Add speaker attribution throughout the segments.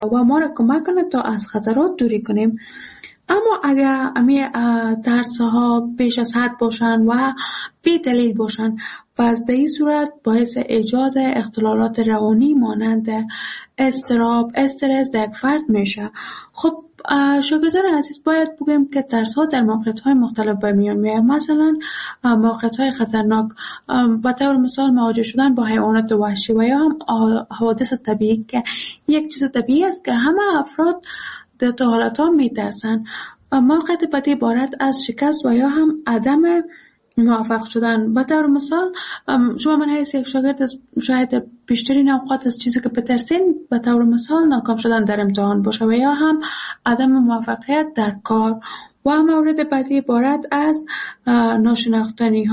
Speaker 1: و ما را کمک کنه تا از خطرات دوری کنیم. اما اگر امی ترس ها بیش از حد باشن و بی دلیل باشن، پس در این صورت باعث ایجاد اختلالات روانی مانند اضطراب، استرس در یک فرد میشه. خب شاگردان عزیز، باید بگویم که ترس ها در موقعیت های مختلف به میان میاد. مثلا موقعیت های خطرناک، به طور مثال مواجه شدن با حیوانات وحشی و یا هم حوادث طبیعی که یک چیز طبیعی است که همه افراد در تو حالت ها میترسن. موقعیت بعدی عبارت از شکست و یا هم عدم موفق شدن. به طور مثال شما من حیث یک شاگرد شاید بیشترین اوقات از چیزی که بترسین به طور مثال ناکام شدن در امتحان باشه و یا هم عدم موفقیت در کار. و مورد بعدی عبارت از ناشناختنی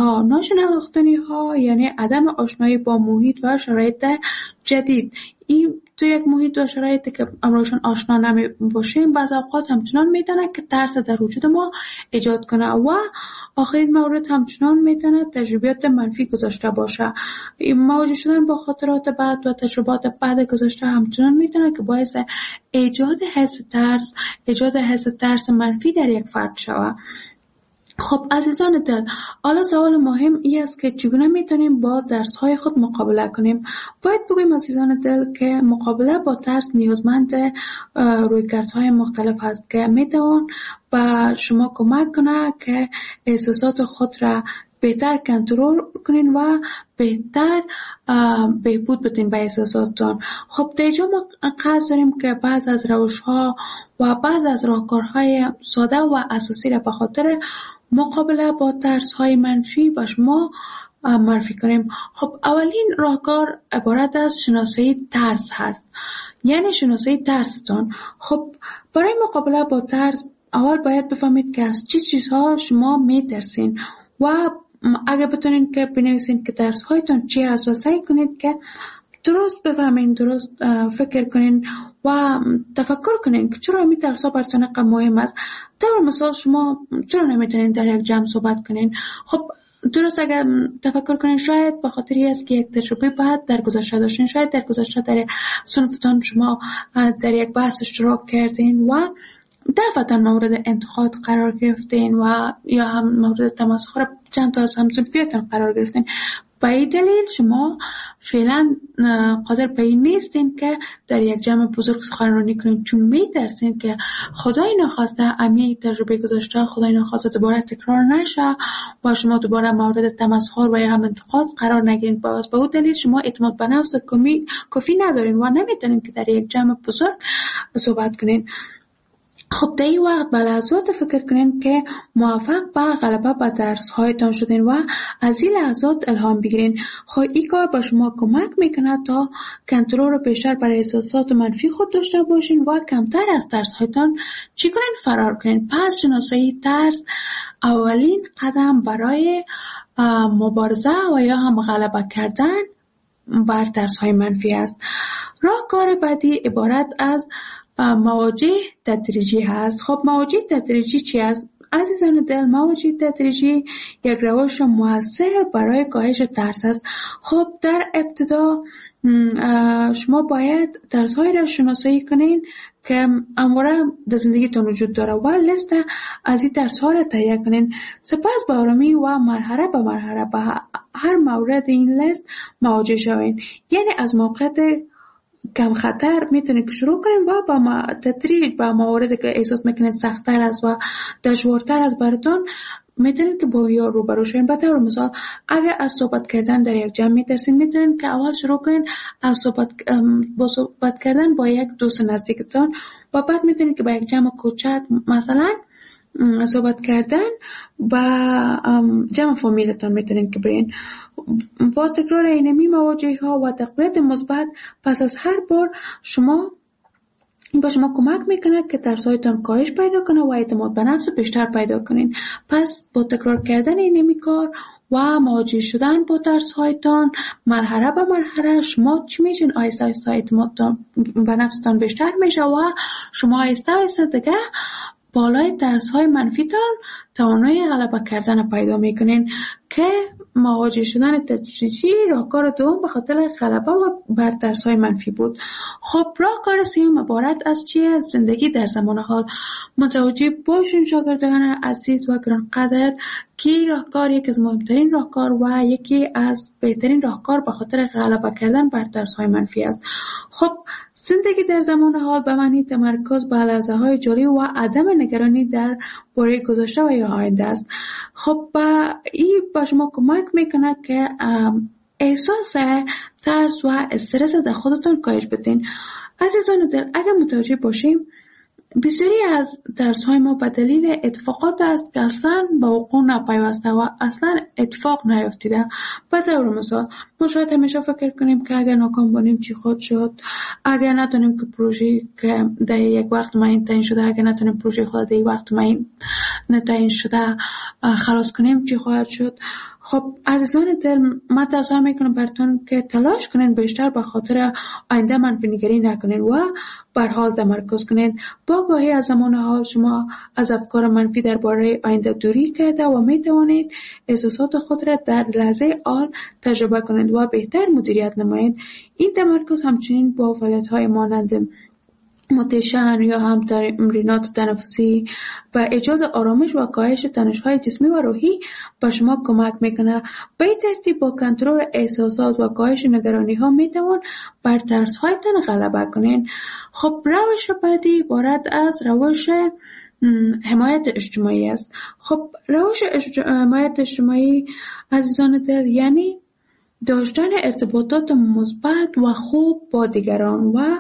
Speaker 1: ها یعنی عدم آشنایی با محیط و شرایط جدید. این تو یک محیط و شرایطی که امروزشان آشنا نمی باشیم بعض اوقات همچنان میتونه که ترس در وجود ما ایجاد کنه. و آخرین مورد همچنان میتونه تجربیات منفی گذاشته باشه. مواجه شدن با خاطرات بد و تجربات بد گذاشته همچنان میتونه که باعث ایجاد حس ترس منفی در یک فرد شود. خب عزیزان دل، حالا سوال مهم این است که چگونه میتونیم با درس‌های خود مقابله کنیم؟ باید بگویم عزیزان دل که مقابله با ترس نیازمند رویکردهای مختلف است که میتوان به شما کمک کنه که احساسات خود را بهتر کنترل کنین و بهتر بهبود بدین به احساساتتان. خب در اینجا ما قصد داریم که بعض از روش‌ها و بعض از راهکارهای ساده و اساسی را به خاطر مقابله با ترس‌های منفی با شما معرفی کنیم. خب اولین راهکار عبارت از شناسایی ترس هست، یعنی شناسایی ترستان. خب برای مقابله با ترس اول باید بفهمید که از چه چیزها شما میترسین و اگه بتونین که بنویسین که ترس هایتون چی هست و سعی کنید که درست بفهمین، درست فکر کنین و تفکر کنین که چرا این ترس ها براتون اینقدر مهم است. طور مثال شما چرا نمیتونین در یک جمع صحبت کنین؟ خب درست اگر تفکر کنین شاید به خاطر است که یک تجربه بعد در گذشته داشتین، شاید در گذشته در صنفتان شما در یک بحث اشتراک کردین و دفعتا مورد انتقاد قرار گرفتین و یا هم مورد تمسخر چند تا از همصنفیتان قرار گرفتین. به این دلیل شما فعلا قادر به این نیستین که در یک جمع بزرگ سخنرانی کنین، چون میترسین که خدای نخواسته امی تجربه گذاشته خدای نخواسته دوباره تکرار نشه و شما دوباره مورد تمسخر و یا هم انتقاد قرار نگیرین. به اون دلیل شما اعتماد به نفس کافی ندارین و نمیتونین که در یک جمع بزرگ صحبت کنین. خب در این وقت به لحظات فکر کنین که موفق به غلبه به درس هایتان شدین و از این لحظات الهام بگیرین. خب این کار به شما کمک میکنه تا کنترل رو بیشتر برای احساسات منفی خود داشته باشین و کمتر از درس هایتان چی کنین؟ فرار کنین. پس شناسایی ترس اولین قدم برای مبارزه و یا هم غلبه کردن بر ترس های منفی است. راهکار بعدی عبارت از مواجه تدریجی هست. خب مواجه تدریجی چی است؟ عزیزان دل، مواجه تدریجی یک روش مؤثر برای کاهش ترس است. خب در ابتدا شما باید ترس‌های را شناسایی کنین که همواره در زندگیتون وجود داره و لیست از این ترس‌ها را تهیه کنین. سپس به آرامی و مرحله به مرحله به هر مورد این لیست مواجه شوین. یعنی از موقعیت کم خطر میتونید که شروع کنید و با تدریج با مواردی که احساس میکنید سخت‌تر است و دشوارتر است براتون میتونید که با یا روبرو شوین. به طور مثال اگر از صحبت کردن در یک جمع میترسین میتونید که اول شروع کنید از صحبت کردن با یک دوست نزدیکتون و بعد میتونید که با یک جمع کوچک مثلا صحبت کردن با جمع فامیلتون میتونین که برین. با تکرار اینمی مواجهه ها و تقویت مثبت پس از هر بار این به شما کمک میکنه که ترسایتان کاهش پیدا کنه و اعتماد به نفس بیشتر پیدا کنین. پس با تکرار کردن اینمی کار و مواجه شدن با ترسایتان مرحله به مرحله شما چی میشین؟ آهسته آهسته اعتماد به نفستان بیشتر میشه و شما آهسته آهسته دیگه بالای ترس‌های منفیتان توانایی غلبه کردن پیدا میکنین که مواجه شدن تدریجی راهکار دوم به خاطر غلبه و بر ترس‌های منفی بود. خب راهکار سوم عبارت از چیه؟ زندگی در زمان حال. متوجه باشین شاگردان عزیز و گرانقدر که راهکار یکی از مهمترین راهکار و یکی از بهترین راهکار به خاطر غلبه کردن بر ترس‌های منفی است. خب زندگی در زمان حال به معنی تمرکز بر لحظه‌های جاری و عدم نگرانی در باره گذشته و یا آینده است. خب این به شما کمک میکنه که احساس ترس و استرس در خودتان کاهش بدین. عزیزان دل، اگر متوجه باشیم بسیاری از ترس‌های ما به دلیل اتفاقات است که اصلا به وقوع نپیوسته و اصلا اتفاق نیفتیده. به طور مثال ما شاید همیشه فکر کنیم که اگر ناکام باشیم چی خود شد، اگر نتونیم که پروژه که در یک وقت معین تعیین شده، اگر نتونیم پروژه خود در یک وقت معین تعیین شده خلاص کنیم چی خواهد شد. خب عزیزان دل، من توصیه میکنم براتون که تلاش کنین بیشتر به خاطر آینده منفی نگری نکنین و بر حال تمرکز کنین. با آگاهی از زمان حال شما از افکار منفی درباره آینده دوری کرده و میتوانید احساسات خود را در لحظه حال تجربه کنید و بهتر مدیریت نمایید. این تمرکز همچنین با فعالیت‌های مانند مدیتیشن یا هم تمرینات تنفسی و ایجاد آرامش و کاهش تنش‌های جسمی و روحی به شما کمک میکنه. به این ترتیب با کنترل احساسات و کاهش نگرانی‌ها میتوان بر ترس‌هایتان غلبه کنین. خب روش بعدی عبارت از روش حمایت اجتماعی است. خب روش حمایت اجتماعی عزیزان دل یعنی داشتن ارتباطات مثبت و خوب با دیگران و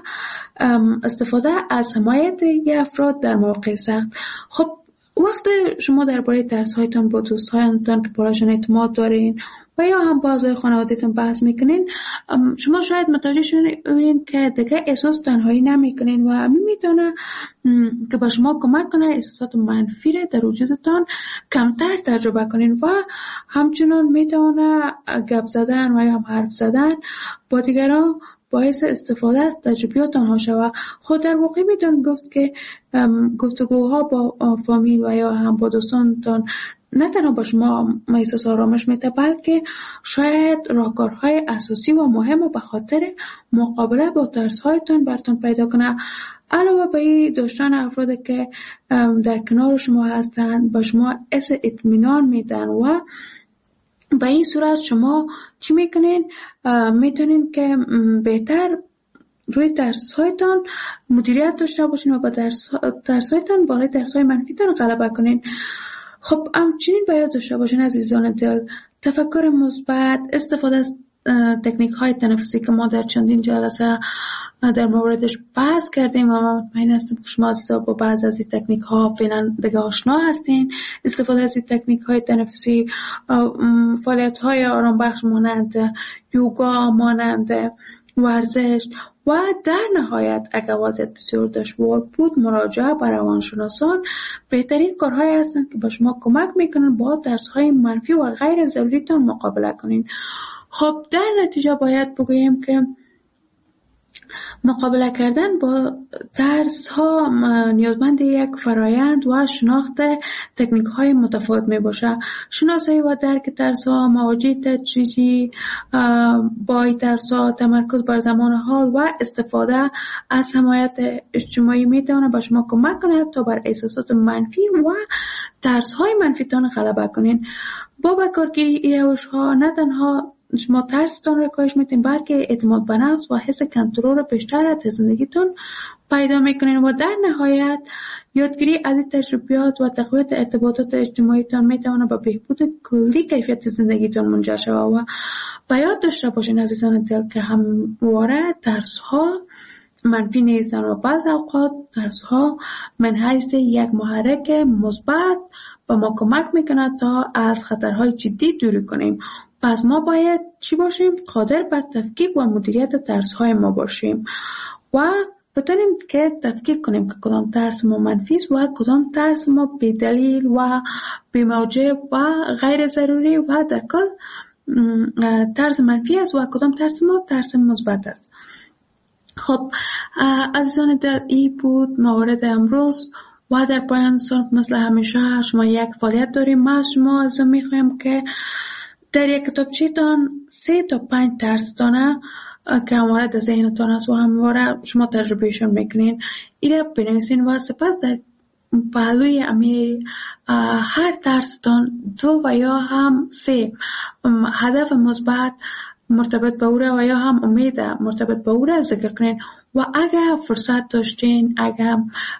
Speaker 1: استفاده از حمایت افراد در مواقع سخت. خب وقتی شما درباره ترس‌هایتان با دوستانتان که برایشان اعتماد دارین و یا هم با اعضای خانواده‌تان بحث میکنین، شما شاید متوجه شوین که دیگه احساس تنهایی نمیکنین و همین میتونه که با شما کمک کنه احساسات منفی را در وجودتان کمتر تجربه کنین و همچنان میتونه گپ زدن و یا هم حرف زدن با دیگران باعث استفاده از تجربیات آنها شود. خود در واقع میتون گفت که گفتگوها با فامیل و یا هم با دوستانتان نه تنها با شما احساس آرامش میده، بلکه شاید راهکارهای اساسی و مهم به خاطر مقابله با ترس‌هایتان براتون پیدا کنه. علاوه بر این داشتن افرادی که در کنار شما هستند با شما حس اطمینان میدن و به این صورت شما چی میکنین؟ میتونین که بهتر روی ترس‌هایتان مدیریت داشته باشین و با ترس‌هایتان بالای ترس‌های منفیتان غلبه کنین. خب همچنین باید داشته باشین عزیزان دل تفکر مثبت، استفاده از تکنیک‌های تنفسی که ما در چندین جلسه در موردش بحث کردیم و مطمئن هستم که شما عزیزا با بعض از این تکنیک‌ها فعلا دیگه آشنا هستین. استفاده از این تکنیک‌های تنفسی، فعالیت‌های آرام بخش مانند یوگا، مانند ورزش و در نهایت اگر وضعیت بسیار دشوار بود مراجعه به روانشناسان بهترین کارهایی هستند که به شما کمک میکنن با ترس‌های منفی و غیر ضروریتان مقابله کنین. خب در نتیجه باید بگوییم که مقابله کردن با ترس ها نیازمند یک فرایند و شناخت تکنیک های متفاوت می باشه. شناسایی و درک ترس ها، مواجهه تدریجی با ترس ها، تمرکز بر زمان حال و استفاده از حمایت اجتماعی می تواند به شما کمک کند تا بر احساسات منفی و ترس های منفی تان غلبه کنین. با کارگیری این روش ها نه تنها شما ترستان را کاهش میدین بلکه اعتماد به نفس و حس کنترل بیشتر از زندگیتون پیدا میکنین و در نهایت یادگیری از این تجربیات و تقویت ارتباطات اجتماعیتان میتونه به بهبود کلی کیفیت زندگیتون منجر شود. و باید داشته باشین عزیزان دل که همواره ترس ها منفی نیستن و بعض اوقات ترس ها من حیث یک محرک مثبت به ما کمک میکنه تا از خطرهای جدی دوری کنیم. پس ما باید چی باشیم؟ قادر به تفکیک و مدیریت ترس‌های ما باشیم و بتونیم که تفکیک کنیم که کدام ترس ما منفی است و کدام ترس ما بی‌دلیل و بی‌موجب و غیر ضروری و در کل ترس منفی است و کدام ترس ما ترس مثبت است. خب عزیزان دل، این بود موارد امروز و در پایان صنف مثل همیشه شما یک فعالیت داریم. ما از شما میخوایم که در یک کتابچه‌تان 3 تا 5 درس دانه که همواره در ذهنتان است و همواره شما تجربهشون میکنین، ایره بنویسین و سپس در پهلوی هر درستان 2 و یا هم 3 هدف مثبت مرتبط به او و یا هم امید مرتبط به او را ذکر کنین و اگر فرصت داشتین، اگر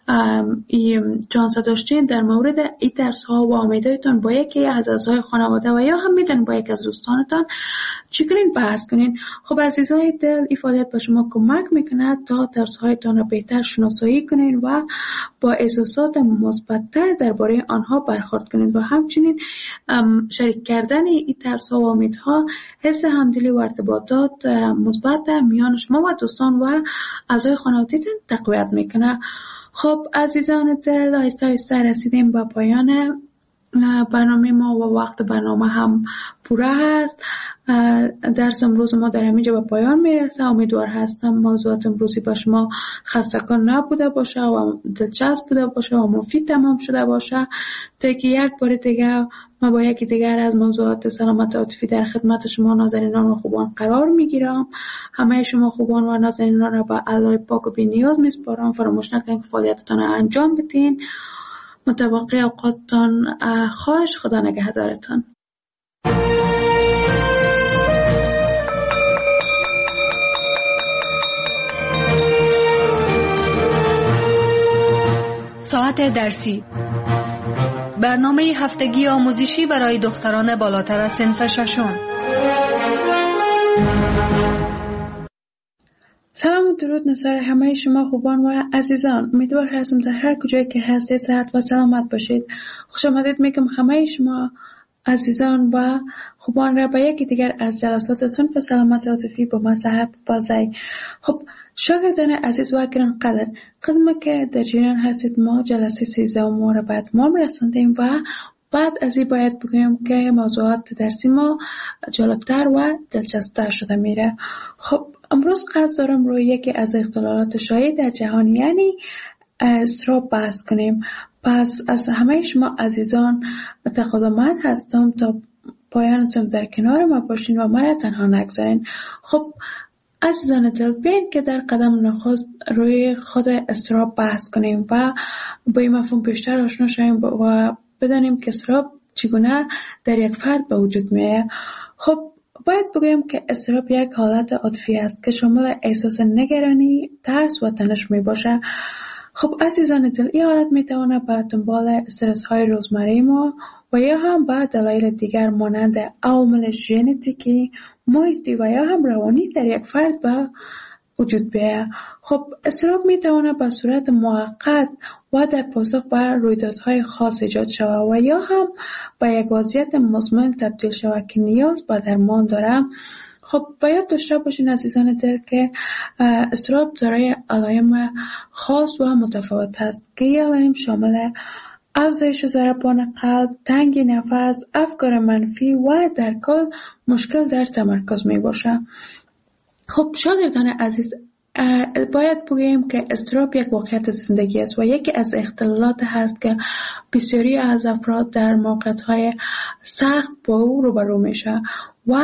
Speaker 1: چانس داشتین، در مورد این درس ها و امیدهایتان با یکی از اعضای خانواده و یا هم میتونین با یک از دوستانتان چی کنین؟ بحث کنین. خب عزیزای دل، این فعالیت به شما کمک میکنه تا درس هایتان را بهتر شناسایی کنین و با احساسات مثبت‌تر درباره آنها برخورد کنین و همچنین شریک کردن این درس ها و امیدها حس همدلی و ارتباطات مثبت میان شما و دوستان و اعضای خانواده‌تان تقویت میکنه. خب عزیزان دل، آهسته آهسته رسیدیم به پایان برنامه ما و وقت برنامه هم پوره هست. درس امروز ما در همینجا به پایان میرسه. امیدوار هستم موضوعات امروزی با شما خسته‌کن نبوده باشه و دلچسب بوده باشه و مفید تمام شده باشه، تا که یک بار دیگه ما با یکی دیگر از موضوعات سلامت عاطفی در خدمت شما نازنینان و خوبان قرار میگیرم. همه شما خوبان و نازنینان را به الله پاک و بی‌نیاز میسپارم. فراموش نکنید که فعالیتتان را انجام بدین. متوقع اوقاتتان خواهش. خدا نگهدارتان.
Speaker 2: ساعت درسی، برنامه هفتگی آموزشی برای دختران بالاتر از صنف ششم.
Speaker 1: سلام و درود نثار همه شما خوبان و عزیزان. امیدوار هستم در هر کجایی که هستید صحت و سلامت باشید. خوش آمدید میگم همه شما عزیزان و خوبان را به یکی دیگر از جلسات صنف سلامت عاطفی با مذهب بازی. خب شاگردان عزیز و گرانقدر، قدمی که در جریان هستید ما جلسه 13 را به اتمام رساندیم و بعد از این باید بگویم که موضوعات درسی ما جالبتر و دلچسبتر شده میره. خب امروز قصد دارم روی یکی از اختلالات شایع در جهان یعنی اضطراب بحث کنیم. پس از همه شما عزیزان تقاضامند هستم تا پایانتون در کنار ما باشین و مرا تنها نگذارین. خب عزیزان دل، بیاین که در قدم نخست روی خود اضطراب بحث کنیم و با این مفهوم بیشتر آشنا شویم و بدانیم که اضطراب چگونه در یک فرد به وجود میاد. خب باید بگویم که اضطراب یک حالت عاطفی است که شامل احساس نگرانی، ترس و تنش می باشه. خب عزیزان دل، این حالت می تواند به دنبال استرس های روزمره ما و یا هم به دلایل دیگر مانند عوامل ژنتیکی، محیطی و یا هم روانی در یک فرد به وجود بیاید. خب اضطراب می تواند به صورت موقت و در پاسخ به رویدادهای خاص ایجاد شود و یا هم به یک وضعیت مزمن تبدیل شود که نیاز به درمان دارد. خب باید داشته باشین عزیزان دل که اضطراب دارای علائم خاص و متفاوت است که این علائم شامل افزایش ضربان قلب، تنگی نفس، افکار منفی و در کل مشکل در تمرکز می باشه. خب شاگردان عزیز، باید بگوییم که اضطراب یک واقعیت زندگی است و یکی از اختلالات هست که بسیاری از افراد در موقعیت‌های سخت با او روبرو میشه و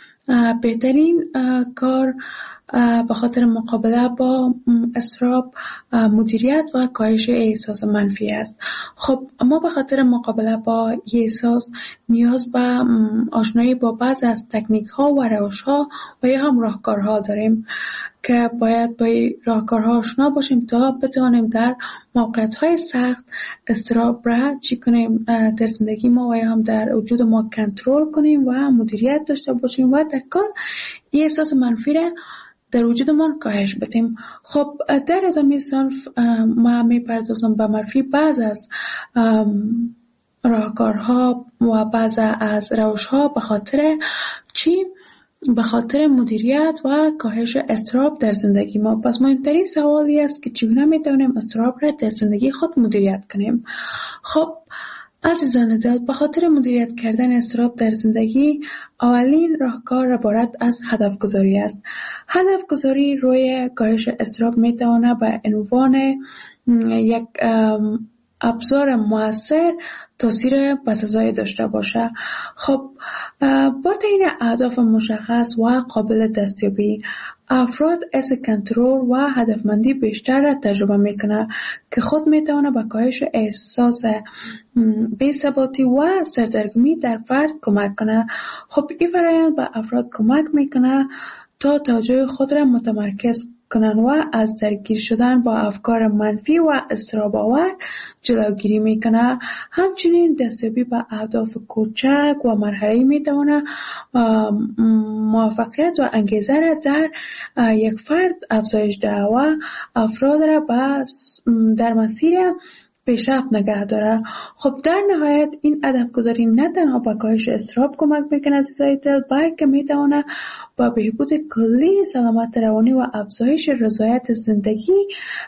Speaker 1: بهترین کار به خاطر مقابله با اضطراب مدیریت و کاهش احساس منفی است. خب ما به خاطر مقابله با این احساس نیاز به آشنایی با بعض از تکنیک ها و روش ها و یا هم راهکارها داریم که باید با این راهکارها آشنا باشیم تا بتوانیم در موقعیت های سخت اضطراب را چی کنیم در زندگی ما و یا هم در وجود ما کنترل کنیم و مدیریت داشته باشیم و در کل این احساس منفی را در وجودمان کاهش بدیم. خب در ادامه صنف ما میپردازم به معرفی بعض از راهکارها و بعض از روش‌ها به خاطر چی؟ به خاطر مدیریت و کاهش اضطراب در زندگی ما. پس مهمترین سوالی است که چگونه میتونیم اضطراب را در زندگی خود مدیریت کنیم. خب عزیزان دل، به خاطر مدیریت کردن اضطراب در زندگی اولین راهکار عبارت از هدف گذاری است. هدف گذاری روی کاهش اضطراب میتواند به عنوان یک ابزار موثر تاثیر بسزایی داشته باشه. خب با تعیین اهداف مشخص و قابل دستیابی، افراد حس کنترل و هدفمندی بیشتر را تجربه میکنه که خود میتونه به کاهش احساس بی‌ثباتی و سردرگمی در فرد کمک کنه. خب این فرآیند به افراد کمک میکنه تا توجه خود را متمرکز کنن و از درگیر شدن با افکار منفی و اضطراب‌آور جلوگیری میکنه. همچنین دستیابی به اهداف کوچک و مرحله‌ای میتونه موفقیت و انگیزه را در یک فرد افزایش دهد و افراد را در مسیر پیشرفت نگه داره. خب در نهایت این هدف گذاری نه تنها به کاهش اضطراب کمک میکنه عزیزای دل، بلکه میتونه با بهبود کلی سلامت روانی و افزایش رضایت زندگی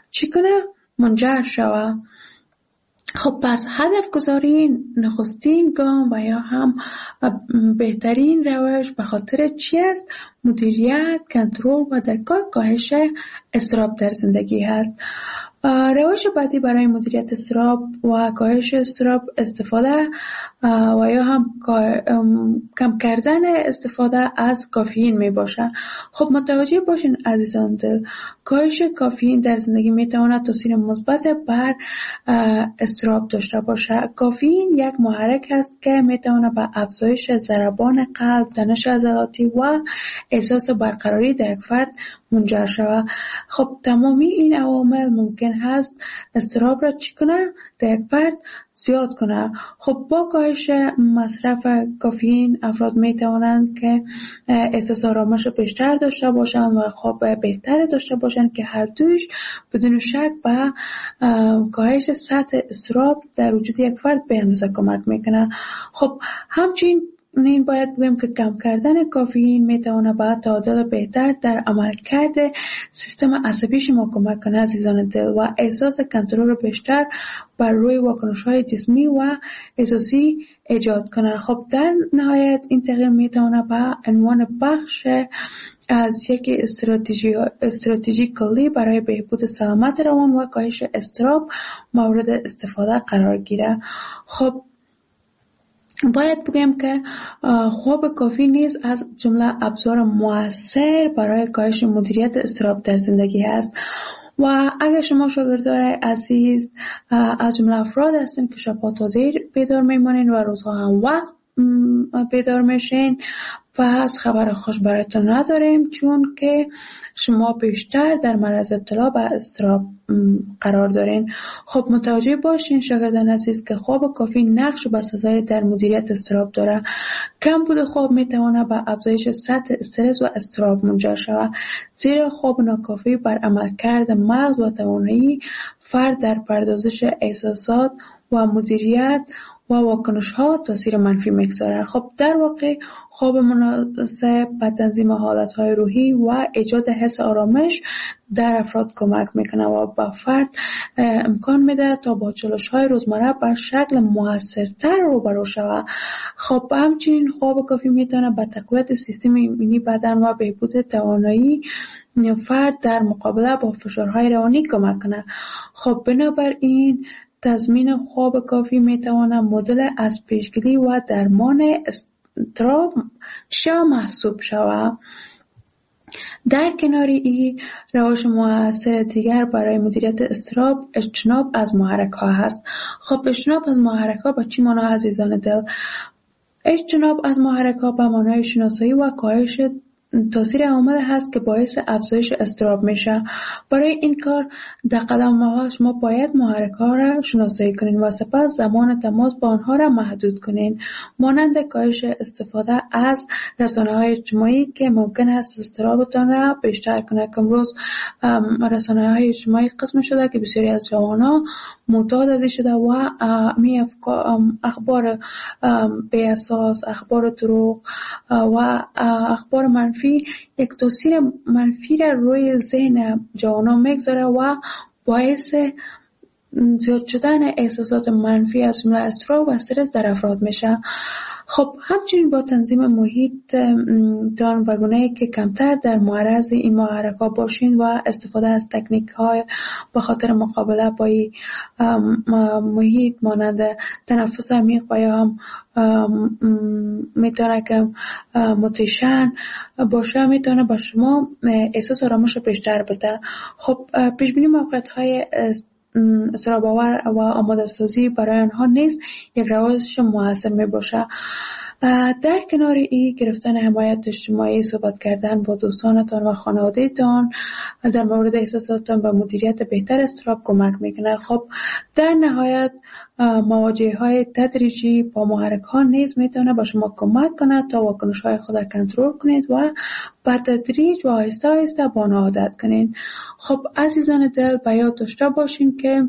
Speaker 1: منجر شود. خب پس هدف گذاری نخستین گام و یا هم بهترین روش به خاطر چی است؟ مدیریت، کنترل و در کاهش اضطراب در زندگی هست. روش بعدی برای مدیریت اضطراب و کاهش اضطراب استفاده و یا هم کم کردن استفاده از کافئین می باشه. خب متوجه باشین عزیزان دل، کاهش کافئین در زندگی می تواند تاثیر مثبت بر اضطراب داشته باشه. کافئین یک محرک است که می تواند به افزایش ضربان قلب، تنش عضلاتی و احساس برقراری در یک فرد منجر شود. خب تمامی این عوامل ممکن هست اضطراب را چی کنه؟ در یک فرد زیاد کنه. خب با کاهش مصرف کافئین افراد می توانند که احساس آرامش بیشتر داشته باشند و خواب بهتر داشته باشند که هر دوش بدون شک به کاهش سطح اضطراب در وجود یک فرد به اندازه کمک میکنه. خب همچنین باید بگیم که کم کردن کافئین میتونه به تعادل بهتر در عملکرد سیستم عصبی شما کمک کنه عزیزان دل و احساس کنترل بیشتر بر روی واکنش‌های جسمی و احساسی ایجاد کنه. خب در نهایت این تغییر میتونه به عنوان بخش از یک استراتژی کلی برای بهبود سلامت روان و کاهش اضطراب مورد استفاده قرار گیره. خب باید بگم که خواب کافی نیز از جمله ابزار موثر برای کاهش مدیریت اضطراب در زندگی هست و اگر شما شاگردان عزیز از جمله افراد هستین که شب‌ها تا دیر بیدار میمانین و روزها هم وقت بیدار میشین، پس خبر خوش براتون نداریم، چون که شما بیشتر در معرض ابتلا به اضطراب قرار دارین. خب متوجه باشین شاگردان عزیز که خواب کافی نقش بسزایی در مدیریت اضطراب داره. کم بود خواب میتونه به افزایش سطح استرس و اضطراب منجر شود، زیرا خواب ناکافی بر عملکرد مغز و توانایی فرد در پردازش احساسات و مدیریت و واکنش ها تاثیر منفی میگذاره. خب در واقع خواب مناسب به تنظیم حالت های روحی و ایجاد حس آرامش در افراد کمک میکنه و به فرد امکان میده تا با چالش های روزمره به شکل موثرتر روبرو شود. خب همچنین خواب کافی میتونه به تقویت سیستم ایمنی بدن و بهبود توانایی فرد در مقابله با فشارهای روانی کمک کنه. خب بنابراین تضمین خواب کافی میتواند مدل از پیشگیری و درمان اضطراب محسوب شود. در کنار این روش موثر دیگر برای مدیریت اضطراب اجتناب از محرک ها هست. خب اجتناب از محرک ها به چی معنی عزیزان دل؟ اجتناب از محرک ها به معنای شناسایی و کاهش تاثیر عوامل هست که باعث افزایش اضطراب میشه. برای این کار در قدم اول شما باید محرک‌ها را شناسایی کنین و سپس زمان تماس با آنها را محدود کنین، مانند کاهش استفاده از رسانه‌های اجتماعی که ممکن است اضطرابتان را بیشتر کنه. امروز رسانه‌های اجتماعی قسم شده که بسیاری از جوانان معتاد ازش شده و اخبار بی اساس، اخبار دروغ و اخبار منفی یک تاثیر منفی را روی ذهن جوانان میگذاره و باعث زیاد شدن احساسات منفی از جمله اضطراب و استرس در افراد میشه. خب همچنین با تنظیم محیط تان و گونه‌ای که کمتر در معرض این محرک‌ها باشین و استفاده از تکنیک‌های به خاطر مقابله با محیط مانند تنفس عمیق و یا هم میتونه که موتیشن باشه، میتونه با شما احساس آرامش بیشتر بده. خب پیشبینی موقعیت‌های اضطراب‌آور و آماده سازی برای آنها نیز یک روش موثر می باشه. در کنار این گرفتن حمایت اجتماعی، صحبت کردن با دوستانتان و خانواده‌تان در مورد احساساتتان و مدیریت بهتر اضطراب کمک میکنه. خب در نهایت مواجهه‌های تدریجی با محرک‌ها نیز میتونه با شما کمک کنه تا واکنش‌های خود را کنترل کنید و با تدریج و آهسته آهسته با آن عادت کنید. خب عزیزان دل، به یاد داشته باشین که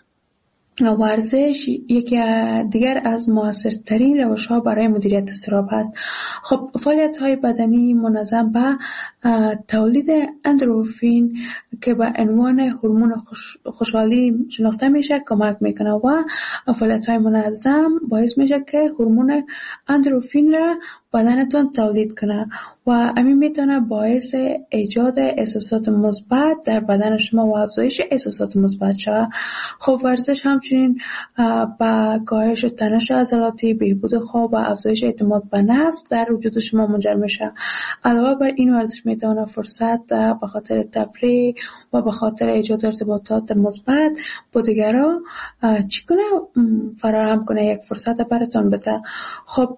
Speaker 1: ورزش یکی دیگر از موثرترین روش‌ها برای مدیریت اضطراب هست. خب فعالیت‌های بدنی منظم به تولید اندروفین که به عنوان هورمون خوشحالی شناخته میشه کمک میکنه و فعالیت‌های منظم باعث میشه که هورمون اندروفین را بدنتون تولید کنه و همین میتونه باعث ایجاد احساسات مثبت در بدن شما و افزایش احساسات مثبت شود. خب ورزش همچنین با کاهش تنش عضلاتی، بهبود خواب و افزایش اعتماد به نفس در وجود شما منجر میشه. علاوه بر این ورزش میتونه فرصت به خاطر تفریح و به خاطر ایجاد ارتباطات مثبت با دیگران فراهم کنه، یک فرصت براتون بده. خب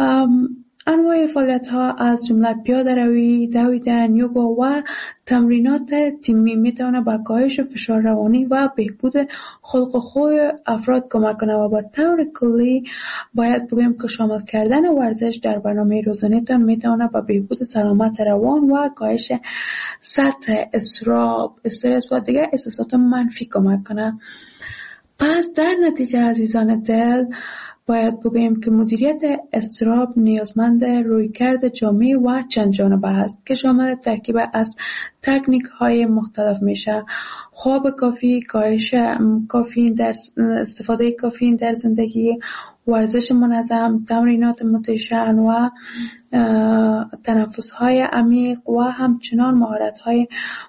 Speaker 1: انواع فعالیت‌ها از جمله پیاده‌روی، دویدن، یوگا و تمرینات تیمی میتونه به کاهش فشار روانی و بهبود خلق و خوی افراد کمک کنه و به طور کلی باید بگویم که شامل کردن ورزش در برنامه روزانه‌تان میتونه به بهبود سلامت روان و کاهش سطح اضطراب، استرس و دیگر احساسات منفی کمک کنه. پس در نتیجه عزیزان دل باید بگوییم که مدیریت اضطراب نیازمند رویکرد جامع و چند جانبه است که شامل ترکیب از تکنیک‌های مختلف میشه: خواب کافی، کاهش استفاده کافی در زندگی، ورزش منظم، تمرینات موتیشن و تنفس‌های عمیق و همچنان مهارت‌های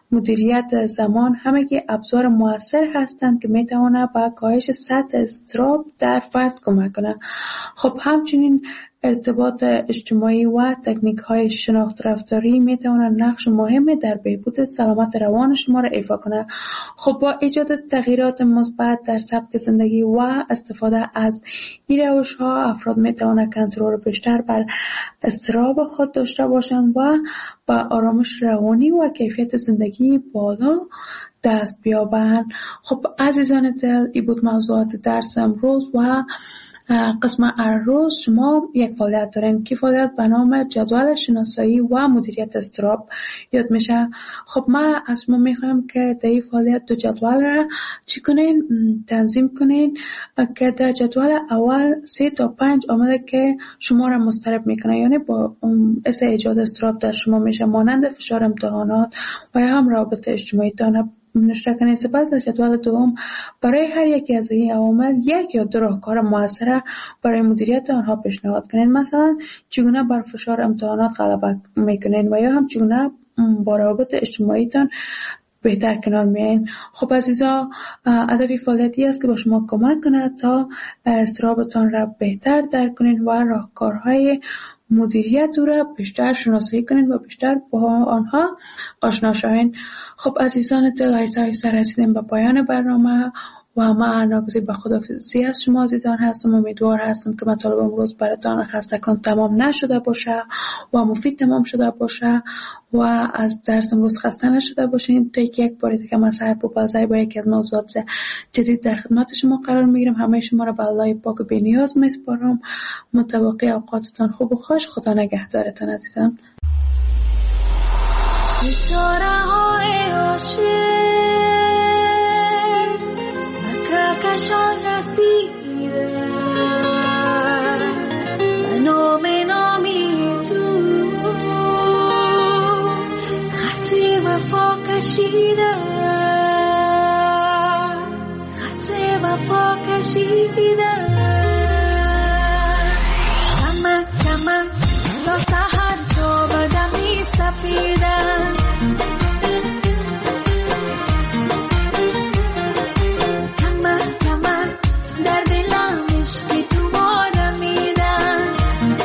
Speaker 1: مدیریت زمان، همگی ابزار مؤثر هستند که میتواند به کاهش سطح اضطراب در فرد کمک کنند. خب همچنین ارتباط اجتماعی و تکنیک‌های شناخت رفتاری میتوانند نقش مهمی در بهبود سلامت روان شما را ایفا کنند. خب با ایجاد تغییرات مثبت در سبک زندگی و استفاده از این روش‌ها افراد میتوانند کنترل بیشتر بر اضطراب خود داشته باشند و با آرامش روانی و کیفیت زندگی بالا دست بیابند. خب عزیزان دل، این بود موضوعات درس امروز و قسم روز شما یک فعالیت دارین که فعالیت به نام جدول شناسایی و مدیریت اضطراب یاد میشه. خب ما از شما میخوایم که در این فعالیت دو جدول را چی کنین؟ تنظیم کنین که در جدول اول 3 تا 5 عامل که شما را مضطرب میکنه، یعنی با باعث ایجاد اضطراب در شما میشه، مانند فشار امتحانات و یا هم رابطه اجتماعی تان نشته کنید. سپس در جدول دوم برای هر یکی از این عوامل 1 یا 2 راهکار موثر برای مدیریت آنها پیشنهاد کنید. مثلا چگونه بر فشار امتحانات غلبه میکنین و یا هم چگونه با روابط اجتماعی تان بهتر کنار میایین. خب عزیزا، هدف فعالیتی است که با شما کمک کنه تا اضطرابتان را بهتر درک کنین و راهکارهای مدیریت را بیشتر شناسایی کنین و بیشتر با آنها آشنا شوین. خب عزیزان دل، آهسته رسیدیم به پایان برنامه و من ناگزیر به خداحافظی از شما عزیزان هستم. امیدوار هستم که مطالب امروز براتان خستگان تمام نشده باشه و مفید تمام شده باشه و از درس امروز خسته نشده باشین. تا یک بار دیگه من صاحب و بازای با یکی از موضوعات جدید در خدمت شما قرار میگیرم. همه شما را به الله پاک و بی‌نیاز میسپارم. متوقع اوقاتتان خوب و خوش. خدا نگهدارتان عزیزان.
Speaker 3: کشان رسیده به نامی تو خط وفا کشیده، خط وفا کشیده. من تمام تا سحر تا بدمی سفیدن تمام در دلم عشق تو بادمیدن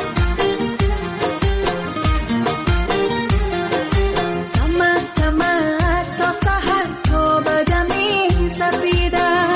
Speaker 3: تمام تا سحر تا بدمی سفیدن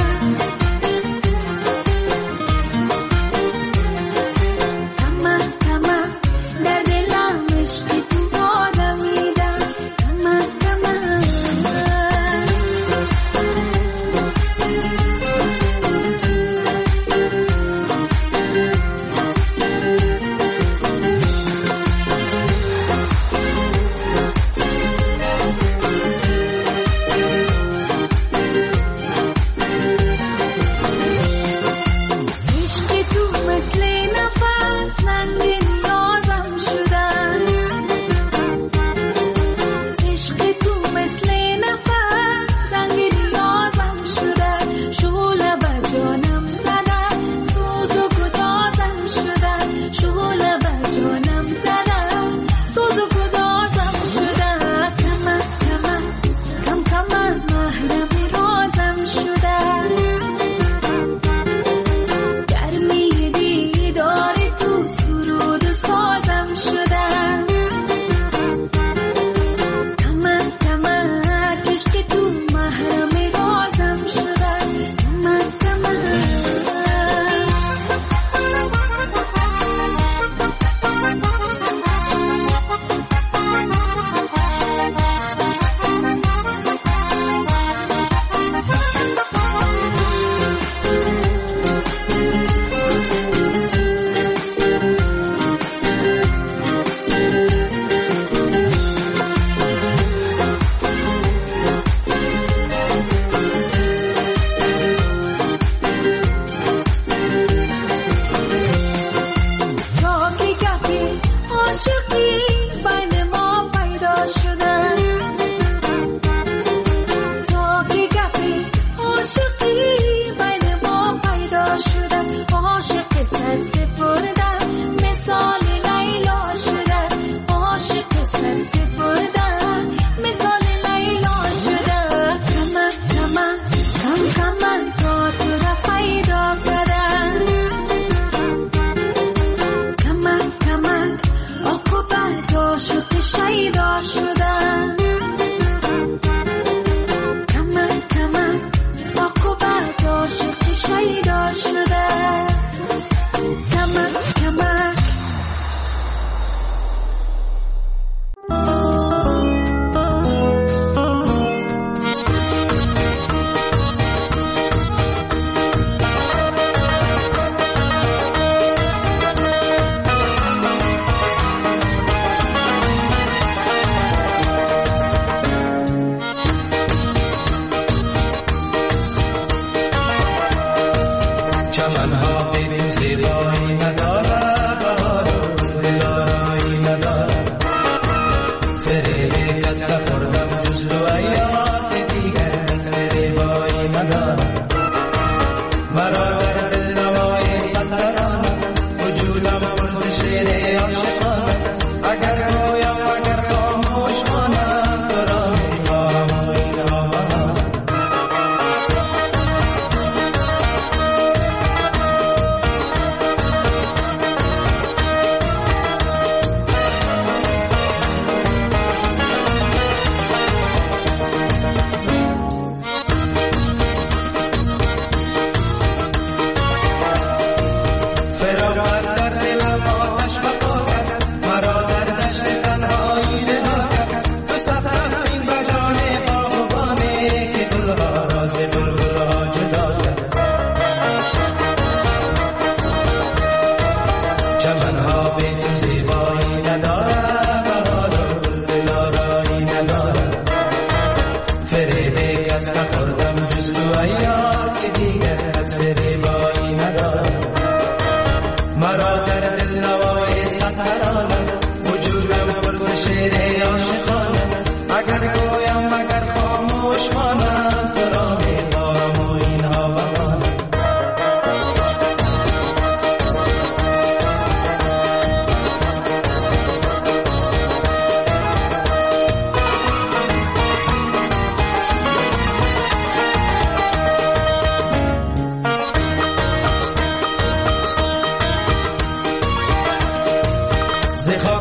Speaker 4: ز